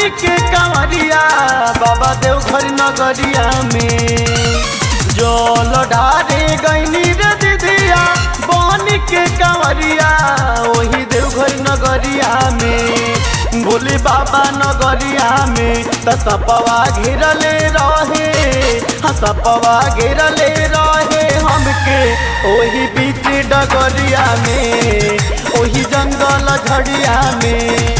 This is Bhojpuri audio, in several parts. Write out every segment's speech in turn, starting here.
के कंवरिया बाबा देवघर नगरिया में जल ढारे गईनी रे दीदिया बन के कंवरिया वही देवघर नगरिया में भोले बाबा नगरिया में सपवा घेरले रहे सपवा घेरले रहे हमके वही बीच डगरिया में वही जंगल झड़िया में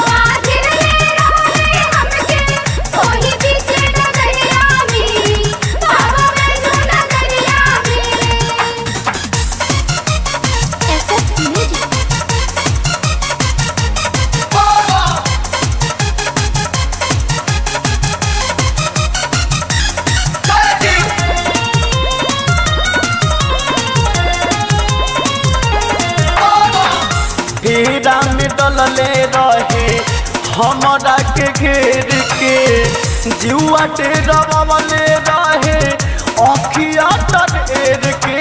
घेरा में डलले रहे हमरा के घेर के जुआ टेरवले रहे अखिया टेर के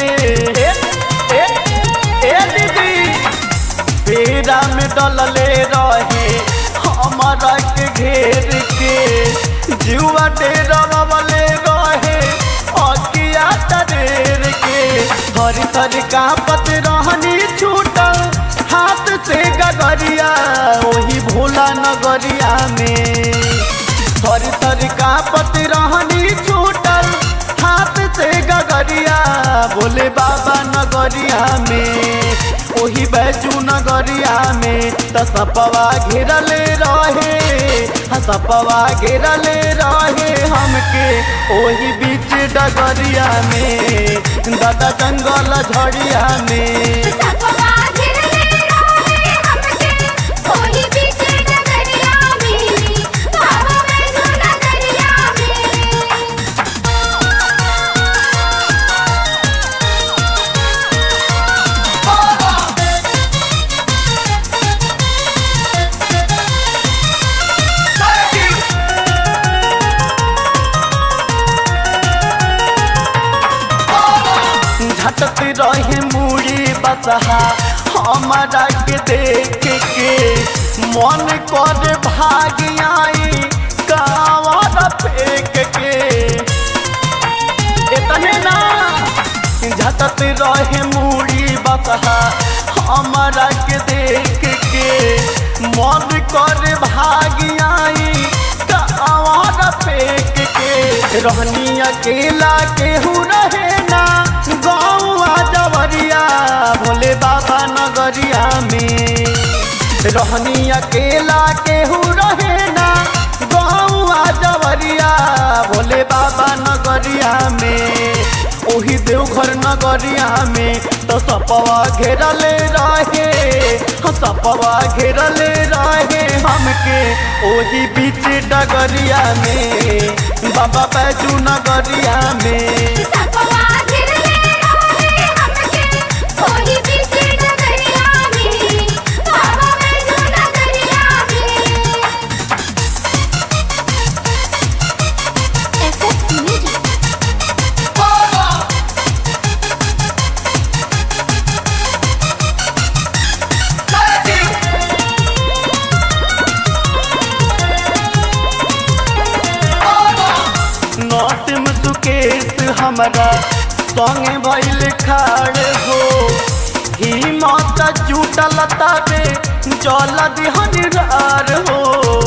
दीदी घेरा में डलले रहे हमरा के घेर के जुआ टेरवले रहे अखिया टेर के थर थर कांपत रहनी छूटल हाथ से गगरिया वही भोला नगरिया में थर थर कांपत रहनी छूटल हाथ से गगरिया भोले बाबा नगरिया में वही बैजू नगरिया में सपवा घेरले रहे सपवा घेरले रहे हमके वही बीच डगरिया में दादा जंगल झड़िया में झटत रहे मुड़ी बसहा हमारा के देख के मन कर भाग आई कांवर फेंक के इतने ना झटत रहे मुड़ी बसहा हमारा के देख के मन कर भाग आई कांवर फेंक के रहनी अकेला केहू रहे ना गौआ जवरिया भोले बाबा नगरिया में रहनी अकेला केहू रहे ना गौआ जवरिया भोले बाबा नगरिया में वही देवघर नगरिया में सपवा घेरले रहे सपवा घेरले रहे हमके वही बीच डगरिया में बाबा बैजू नगरिया में नौसिम सुकेश हमरा संगे भइल खाड़ हो हिम्मत जुटल तबे जल दिहनिरार हो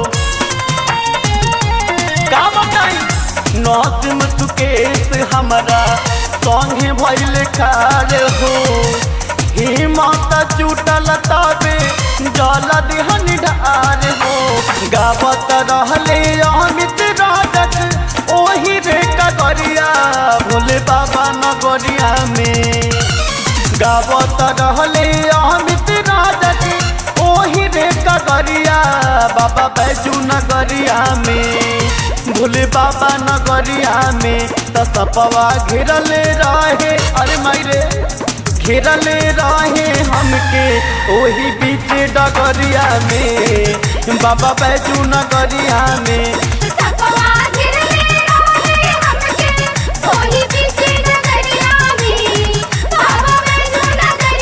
का बताई नौसिम सुकेश हमरा संगे भइल खाड़ हो हिम्मत जुटल तबे जल दिहनिरार हो गावत रहले अमित राजक ओही रे कगरिया भोले बाबा नगरिया में गावत रहले अमित राजक ओही रे कगरिया बाबा बैजू नगरिया में भोले बाबा नगरिया में सपवा घेरले रहे अरे मायरे घेरले रहे हमके वही बीच डगरिया में बाबा बैजू नगरिया में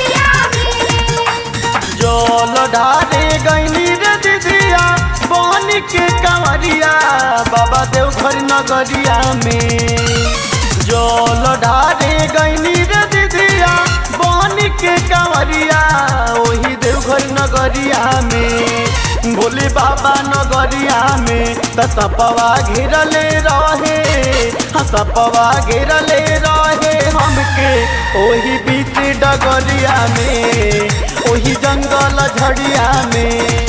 जल ढारे गईनी रे दीदिया बन बनी के कंवरिया बाबा देवघर नगरिया में जल ढारे गईनी रे दीदिया बनी के कंवरिया वही देवघर नगरिया में भोले बाबा नगरिया में सपवा घेरले रहे सपवा घेरले रहे हमके ओही बीच डगरिया में ओही जंगल झड़िया में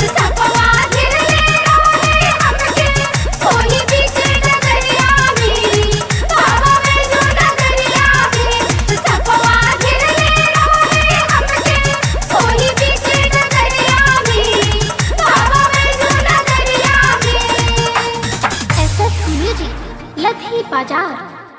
लधी बाजार।